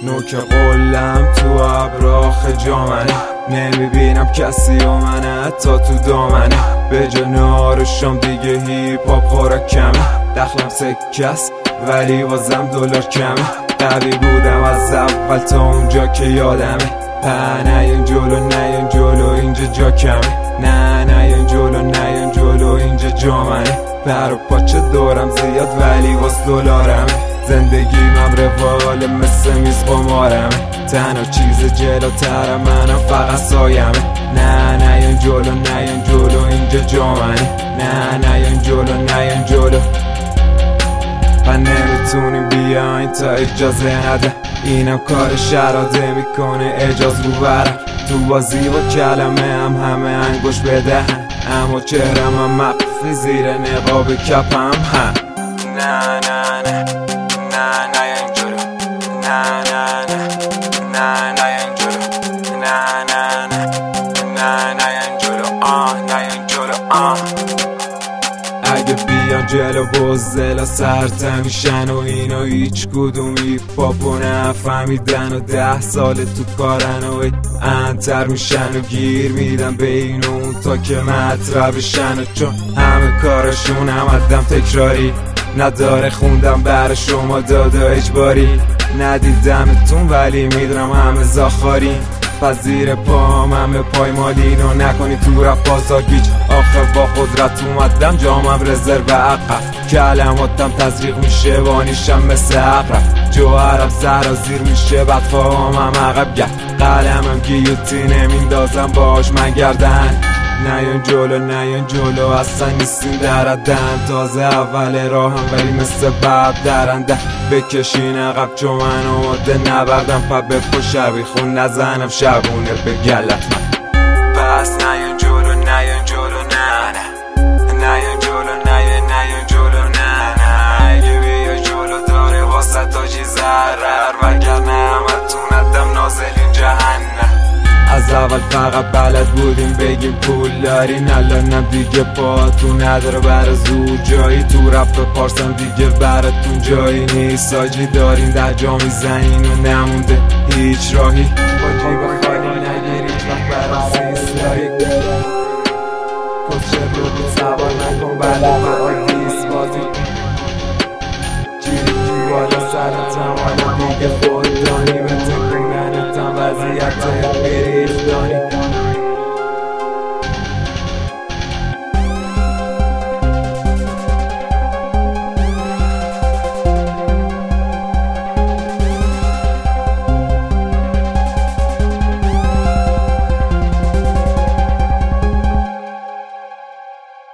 نوک قلم تو ابراخ جامنه، نمیبینم کسی و منه حتی تو دامنه. به جا نهار و شام دیگه هیپ هاپ خوراک کمه، دخلم سکست ولی بازم دلار کمه. قوی بودم از اول تا اونجا که یادمه، نیاین جلو نیاین جلو اینجا جا کمه، نیاین جلو نیاین جلو اینجا جا منه. پر و پاچه دورم زیاد ولی واس دلارمه، زندگیم روال مثل میز قمارمه. تنها چیز جلوتر منم فقط سایمه. نیاین جلو نیاین جلو اینجا جا منه، نیاین جلو نیاین جلو. و نمیتونیم بیاین تا اجازه نده، اینم کار شراده میکنه اجاز رو برم. تو بازی با کلمه هم همه انگوش بدهن، اما چهرم هم مخفی زیر نقاب کپم هم. نه نه نه نه نه اینجورو، نه نه نه نه نه اینجورو، نه نه نه نه نه اینجورو، نه اینجورو. اگه بیان جلو بزدلا سرت میشن و اینا هیچ کدوم هیپ هاپو نفهمیدن و 10 سال تو کارن و انتر میشن و گیر میدن بین اون تا که مطرح بشن. و چون همه کارشون عمدم تکراری نداره، خوندم بر شما داده اجباری. ندیدمتون ولی میدونم همه زاخارین، پس زیر پام همه پایمالین و نکنی تو رفت بازار گیج. آخه با قدرت اومدم جامم رزرو عقب، کلماتم تزریق میشه وانیشم مثل عقرب. جوهرم سرازیر میشه بدخواهامم عقب گرد، قلمم گیوتینه میندازم باش من گردن. نیاین جلو نیاین جلو اصلا نیستیم در عدن، تازه اول راهم ولی مثل بب درنده. بکشین عقب چون من آماده نبردم، پا بپا شبیخون نزنم شبونه به گلت من. پس نیاین جلو نیاین جلو نه نه، نیاین جلو نیاین جلو نه نه. اگه بیای جلو داره واسه تاجی ضرر، وگرنه همتون ادم نازلین جهنم. از اول فقط بلد بودیم بگیم پول دارین، الانم دیگه پاتون نداره برا زور جایی. تو رپ پارسم دیگه براتون جایی نیست، آجی دارین در جا میزنین و نمونده هیچ راهی. با جیب خالی نگیرید وقت برا سیستایی، کسچه رو بود سوار نکن بله فقط دیست بازی. جیب بالا سرتم حالا دیگه خود دانی، به تکوننتم وضعیت بریخ دانی.